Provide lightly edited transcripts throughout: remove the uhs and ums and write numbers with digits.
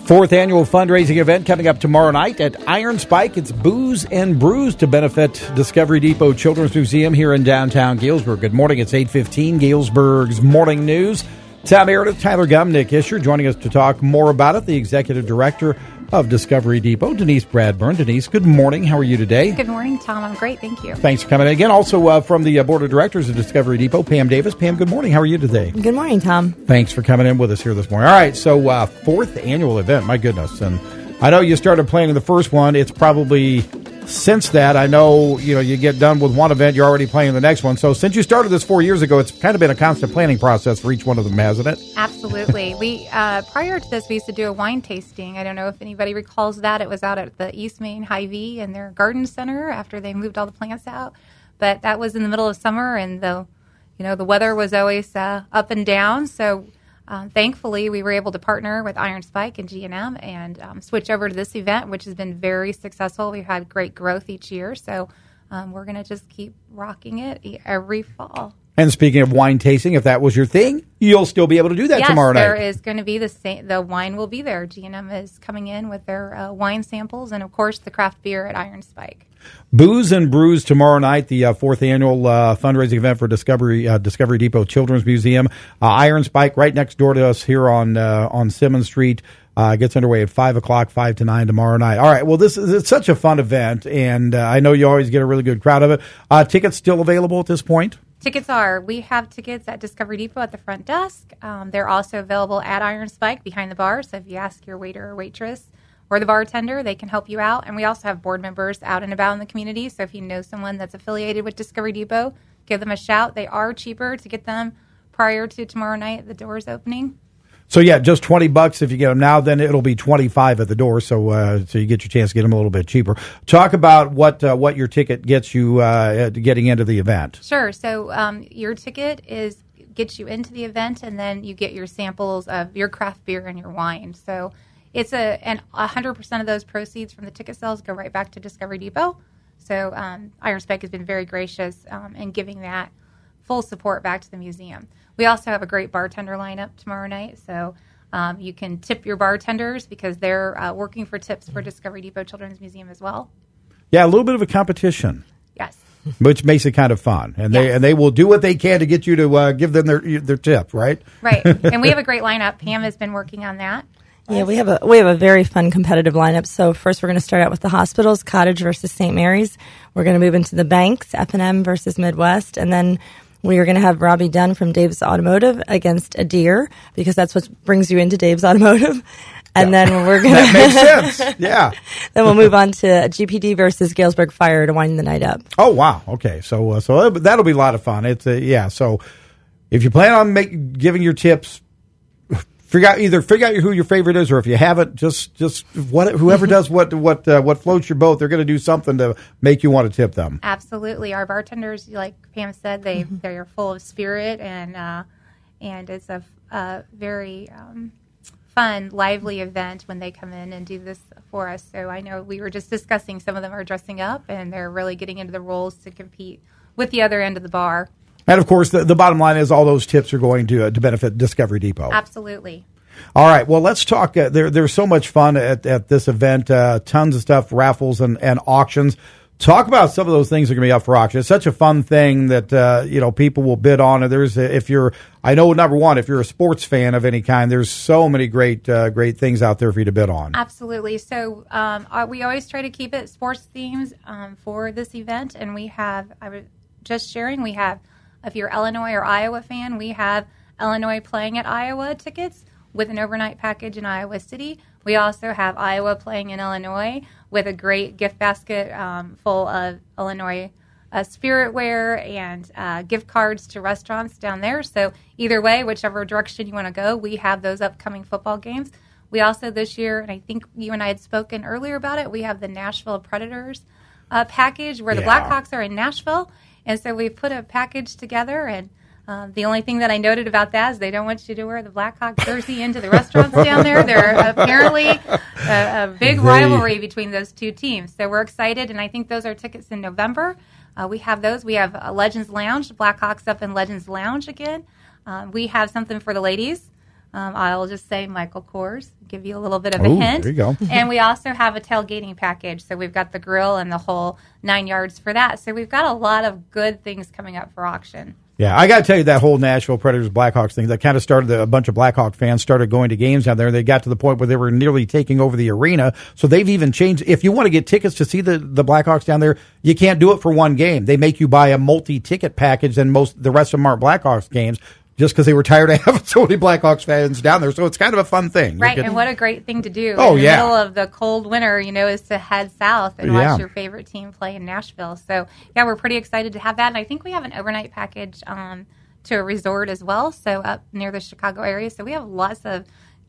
Fourth annual fundraising event coming up tomorrow night at Iron Spike. It's Booze and Brews to benefit Discovery Depot Children's Museum here in downtown Galesburg. Good morning. It's 8:15, Galesburg's Morning News. Tom Meredith, Tyler Gum, Nick Isher joining us to talk more about it. The Executive Director of Discovery Depot, Denise Bradburn. Denise, good morning. How are you today? Good morning, Tom. I'm great. Thank you. Thanks for coming in again. Also from the Board of Directors of Discovery Depot, Pam Davis. Pam, good morning. How are you today? Good morning, Tom. Thanks for coming in with us here this morning. All right, so fourth annual event. My goodness. And I know you started planning the first one. It's probably since that, I know, you get done with one event, you're already planning the next one. So since you started this 4 years ago, it's kind of been a constant planning process for each one of them, hasn't it? Absolutely. We prior to this, we used to do a wine tasting. I don't know if anybody recalls that. It was out at the East Main Hy-Vee in their garden center after they moved all the plants out. But that was in the middle of summer, and the weather was always up and down. So thankfully, we were able to partner with Iron Spike and G&M and switch over to this event, which has been very successful. We've had great growth each year, so we're going to just keep rocking it every fall. And speaking of wine tasting, if that was your thing, you'll still be able to do that tomorrow night. Yes, there is going to be the wine will be there. G&M is coming in with their wine samples, and of course the craft beer at Iron Spike. Booze and Brews tomorrow night, the fourth annual fundraising event for Discovery Depot Children's Museum. Iron Spike right next door to us here on Simmons Street. Gets underway at 5 o'clock, 5 to 9 tomorrow night. All right, well, it's such a fun event, and I know you always get a really good crowd of it. Tickets still available at this point? Tickets we have tickets at Discovery Depot at the front desk. They're also available at Iron Spike behind the bar, so if you ask your waiter or waitress or the bartender, they can help you out. And we also have board members out and about in the community, so if you know someone that's affiliated with Discovery Depot, give them a shout. They are cheaper to get them prior to tomorrow night, the doors opening. So, yeah, just $20 if you get them now, then it'll be $25 at the door, so you get your chance to get them a little bit cheaper. Talk about what your ticket gets you getting into the event. Sure. So your ticket gets you into the event, and then you get your samples of your craft beer and your wine. So it's 100% of those proceeds from the ticket sales go right back to Discovery Depot. So Iron Spike has been very gracious in giving that full support back to the museum. We also have a great bartender lineup tomorrow night, so you can tip your bartenders because they're working for tips for Discovery Depot Children's Museum as well. Yeah, a little bit of a competition. Yes. Which makes it kind of fun, and they will do what they can to get you to give them their tip, right? Right, and we have a great lineup. Pam has been working on that. Yeah, we have a very fun competitive lineup. So first we're going to start out with the hospitals, Cottage versus St. Mary's. We're going to move into the banks, F&M versus Midwest, and then we are going to have Robbie Dunn from Dave's Automotive against Adair, because that's what brings you into Dave's Automotive. And then we're going to... That makes sense, yeah. Then we'll move on to GPD versus Galesburg Fire to wind the night up. Oh, wow. Okay, so that'll be a lot of fun. It's so if you plan on giving your tips, figure out who your favorite is, or if you haven't, just whoever does what floats your boat, they're going to do something to make you want to tip them. Absolutely, our bartenders, like Pam said, they are full of spirit, and it's a very fun, lively event when they come in and do this for us. So I know we were just discussing some of them are dressing up, and they're really getting into the roles to compete with the other end of the bar. And, of course, the bottom line is all those tips are going to benefit Discovery Depot. Absolutely. All right. Well, let's talk. There's so much fun at this event. Tons of stuff, raffles and auctions. Talk about some of those things that are going to be up for auction. It's such a fun thing that people will bid on. And if you're a sports fan of any kind, there's so many great things out there for you to bid on. Absolutely. So we always try to keep it sports themes for this event, and we have if you're Illinois or Iowa fan, we have Illinois playing at Iowa tickets with an overnight package in Iowa City. We also have Iowa playing in Illinois with a great gift basket full of Illinois spiritware and gift cards to restaurants down there. So either way, whichever direction you want to go, we have those upcoming football games. We also this year, and I think you and I had spoken earlier about it, we have the Nashville Predators package where the Blackhawks are in Nashville. And so we put a package together, and the only thing that I noted about that is they don't want you to wear the Blackhawk jersey into the restaurants down there. They're apparently a big rivalry between those two teams. So we're excited, and I think those are tickets in November. We have those. We have Legends Lounge, Blackhawks up in Legends Lounge again. We have something for the ladies. I'll just say Michael Kors, give you a little bit of a Ooh, hint. there you go. And we also have a tailgating package. So we've got the grill and the whole 9 yards for that. So we've got a lot of good things coming up for auction. Yeah, I got to tell you, that whole Nashville Predators Blackhawks thing, that kind of started, a bunch of Blackhawk fans started going to games down there. They got to the point where they were nearly taking over the arena. So they've even changed. If you want to get tickets to see the Blackhawks down there, you can't do it for one game. They make you buy a multi-ticket package, and the rest of them aren't Blackhawks games, just because they were tired of having so many Blackhawks fans down there. So it's kind of a fun thing. Right, and what a great thing to do in the middle of the cold winter, is to head south and watch your favorite team play in Nashville. So, yeah, we're pretty excited to have that. And I think we have an overnight package to a resort as well, so up near the Chicago area. So we have lots of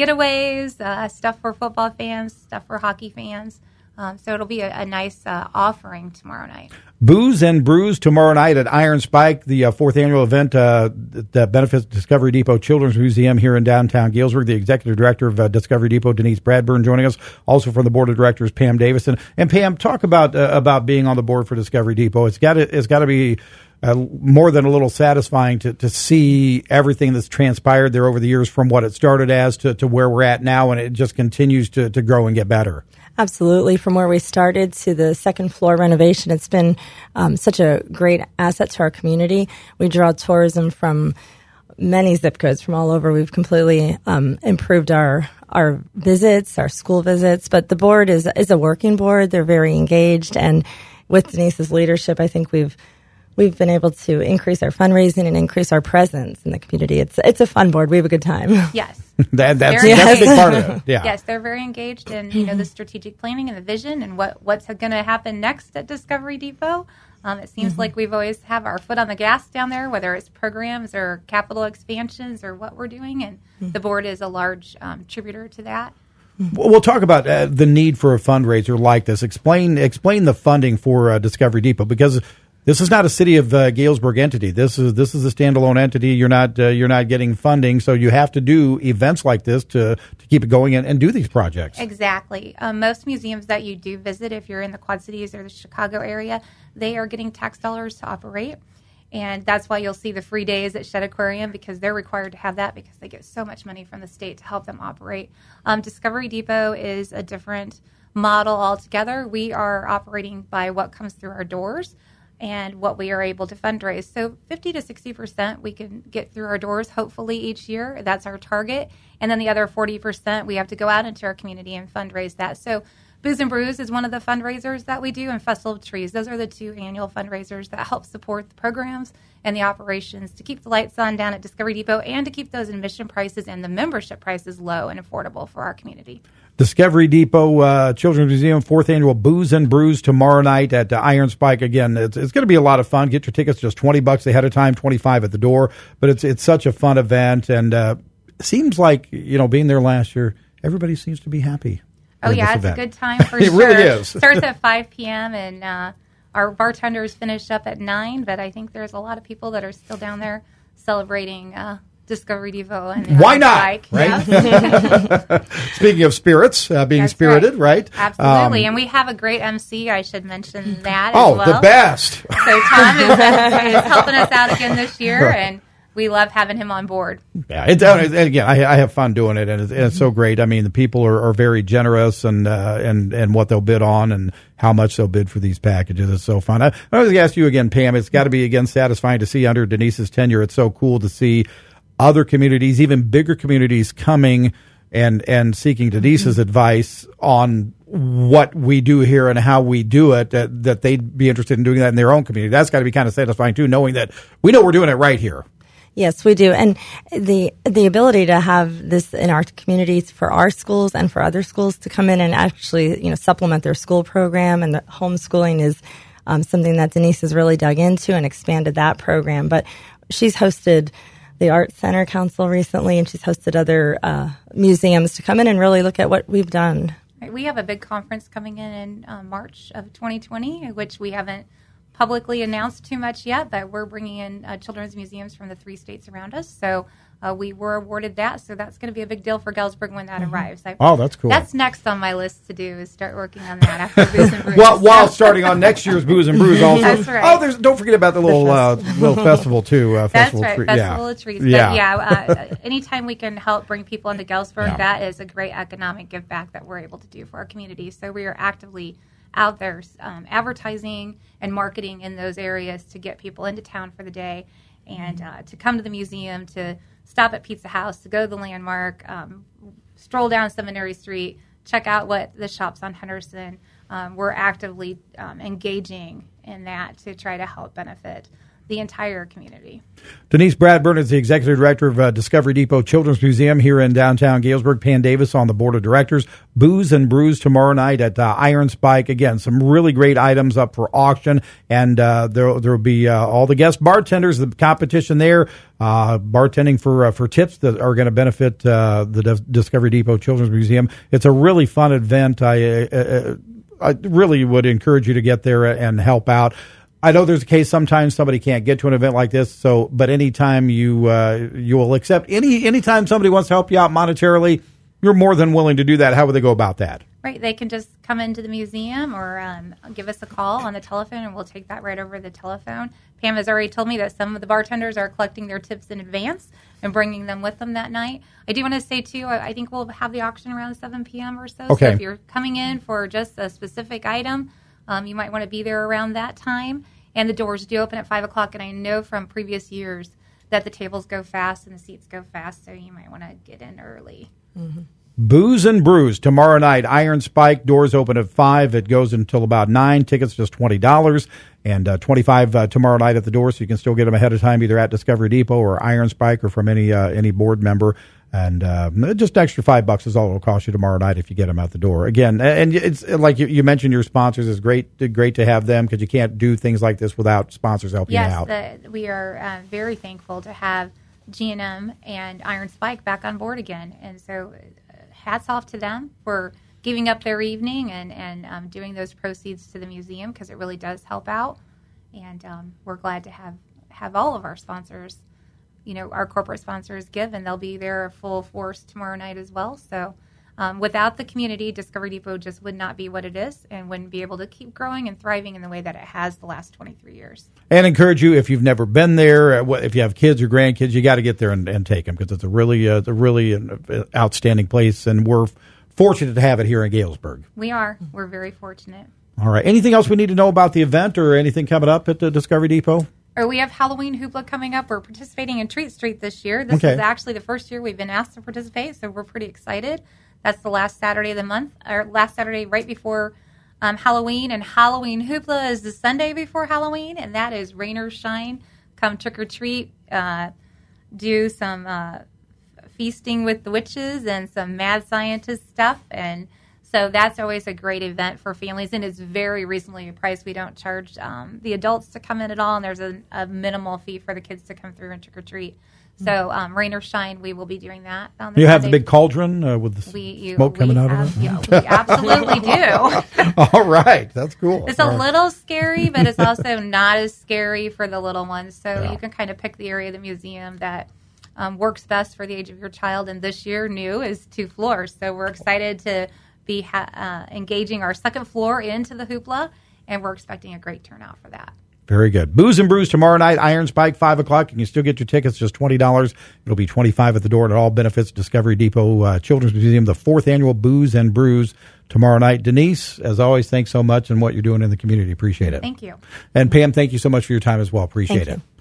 getaways, stuff for football fans, stuff for hockey fans. So it'll be a nice offering tomorrow night. Booze and Brews tomorrow night at Iron Spike, the fourth annual event that benefits Discovery Depot Children's Museum here in downtown Galesburg. The executive director of Discovery Depot, Denise Bradburn, joining us. Also from the board of directors, Pam Davison. And Pam, talk about being on the board for Discovery Depot. It's got to be more than a little satisfying to see everything that's transpired there over the years, from what it started as to where we're at now, and it just continues to grow and get better. Absolutely. From where we started to the second floor renovation, it's been such a great asset to our community. We draw tourism from many zip codes from all over. We've completely improved our visits, our school visits, but the board is a working board. They're very engaged, and with Denise's leadership, I think we've been able to increase our fundraising and increase our presence in the community. It's a fun board. We have a good time. Yes. That's a big part of it. Yeah. Yes, they're very engaged in the strategic planning and the vision and what's going to happen next at Discovery Depot. It seems like we've always have our foot on the gas down there, whether it's programs or capital expansions or what we're doing, and the board is a large contributor to that. We'll talk about the need for a fundraiser like this. Explain the funding for Discovery Depot, because this is not a City of Galesburg entity. This is a standalone entity. You're not getting funding, so you have to do events like this to keep it going and do these projects. Exactly. Most museums that you do visit, if you're in the Quad Cities or the Chicago area, they are getting tax dollars to operate, and that's why you'll see the free days at Shedd Aquarium, because they're required to have that because they get so much money from the state to help them operate. Discovery Depot is a different model altogether. We are operating by what comes through our doors and what we are able to fundraise. So 50 to 60% we can get through our doors, hopefully, each year. That's our target. And then the other 40%, we have to go out into our community and fundraise that. So Booze and Brews is one of the fundraisers that we do, and Festival of Trees. Those are the two annual fundraisers that help support the programs and the operations to keep the lights on down at Discovery Depot and to keep those admission prices and the membership prices low and affordable for our community. Discovery Depot Children's Museum, fourth annual Booze and Brews tomorrow night at Iron Spike. Again, it's going to be a lot of fun. Get your tickets just $20 ahead of time, $25 at the door. But it's such a fun event, and it seems like, being there last year, everybody seems to be happy. Oh yeah, it's a good time for sure. It really is. Starts at 5 p.m. and our bartenders finish up at 9. But I think there's a lot of people that are still down there celebrating Discovery Depot. And why not? Right? Yeah. Speaking of spirits, being That's spirited, right? Absolutely. And we have a great MC. I should mention that as well. Oh, the best. So Tom is helping us out again this year, and we love having him on board. Yeah, and again, I have fun doing it, and it's so great. I mean, the people are very generous, and what they'll bid on, and how much they'll bid for these packages. It's so fun. I was going to ask you again, Pam. It's got to be again satisfying to see under Denise's tenure. It's so cool to see other communities, even bigger communities, coming and seeking Denise's advice on what we do here and how we do it. That they'd be interested in doing that in their own community. That's got to be kind of satisfying too, knowing that we know we're doing it right here. Yes, we do. And the ability to have this in our communities for our schools and for other schools to come in and actually, supplement their school program, and the homeschooling is something that Denise has really dug into and expanded that program. But she's hosted the Art Center Council recently, and she's hosted other museums to come in and really look at what we've done. Right. We have a big conference coming in March of 2020, which we haven't publicly announced too much yet, but we're bringing in children's museums from the 3 states around us. So we were awarded that, so that's going to be a big deal for Galesburg when that arrives. Oh, that's cool. That's next on my list to do, is start working on that after Booze and Brews. While starting on next year's Booze and Brews also. That's right. Oh, don't forget about the little festival too. That's Festival right, Festival of Trees. Yeah. But anytime we can help bring people into Galesburg, that is a great economic give back that we're able to do for our community. So we are actively out there advertising and marketing in those areas to get people into town for the day and to come to the museum, to stop at Pizza House, to go to the landmark, stroll down Seminary Street, check out what the shops on Henderson. We're actively engaging in that to try to help benefit the entire community. Denise Bradburn is the Executive Director of Discovery Depot Children's Museum here in downtown Galesburg. Pam Davis on the Board of Directors. Booze and Brews tomorrow night at Iron Spike. Again, some really great items up for auction, and there will be all the guest bartenders, the competition there, bartending for tips that are going to benefit the Discovery Depot Children's Museum. It's a really fun event. I really would encourage you to get there and help out. I know there's a case sometimes somebody can't get to an event like this, but anytime you will accept anytime somebody wants to help you out monetarily, you're more than willing to do that. How would they go about that? Right, they can just come into the museum or give us a call on the telephone, and we'll take that right over the telephone. Pam has already told me that some of the bartenders are collecting their tips in advance and bringing them with them that night. I do want to say, too, I think we'll have the auction around 7 p.m. or so. Okay. So if you're coming in for just a specific item, you might want to be there around that time. And the doors do open at 5 o'clock, and I know from previous years that the tables go fast and the seats go fast, so you might want to get in early. Mm-hmm. Booze and Brews tomorrow night. Iron Spike, doors open at 5. It goes until about 9. Tickets just $20, and $25 tomorrow night at the door, so you can still get them ahead of time either at Discovery Depot or Iron Spike or from any board member. And just extra $5 is all it'll cost you tomorrow night if you get them out the door. Again, and it's like you mentioned, your sponsors is great to have them, because you can't do things like this without sponsors helping you out. Yes, we are very thankful to have G&M and Iron Spike back on board again. And so hats off to them for giving up their evening and doing those proceeds to the museum, because it really does help out. And we're glad to have all of our sponsors, our corporate sponsors give, and they'll be there full force tomorrow night as well. So without the community, Discovery Depot just would not be what it is and wouldn't be able to keep growing and thriving in the way that it has the last 23 years. And encourage you, if you've never been there, if you have kids or grandkids, you got to get there and take them, because it's a really outstanding place, and we're fortunate to have it here in Galesburg. We are. We're very fortunate. All right. Anything else we need to know about the event or anything coming up at the Discovery Depot? We have Halloween Hoopla coming up. We're participating in Treat Street this year. This is actually the first year we've been asked to participate, so we're pretty excited. That's the last Saturday of the month, or last Saturday right before Halloween. And Halloween Hoopla is the Sunday before Halloween, and that is rain or shine. Come trick or treat, do some feasting with the witches and some mad scientist stuff. And so that's always a great event for families, and it's very reasonably priced. We don't charge the adults to come in at all, and there's a minimal fee for the kids to come through and trick-or-treat. So rain or shine, we will be doing that. You have the big cauldron with the smoke coming out of it? Yeah, we absolutely do. All right. That's cool. It's a little scary, but it's also not as scary for the little ones. So you can kind of pick the area of the museum that works best for the age of your child. And this year, new is 2 floors. So we're excited to be engaging our second floor into the hoopla, and we're expecting a great turnout for that. Very good. Booze and Brews tomorrow night, Iron Spike, 5 o'clock. You can still get your tickets, just $20. It'll be $25 at the door, and it all benefits Discovery Depot Children's Museum, the 4th annual Booze and Brews tomorrow night. Denise, as always, thanks so much and what you're doing in the community. Appreciate it. Thank you. And Pam, thank you so much for your time as well. Appreciate it.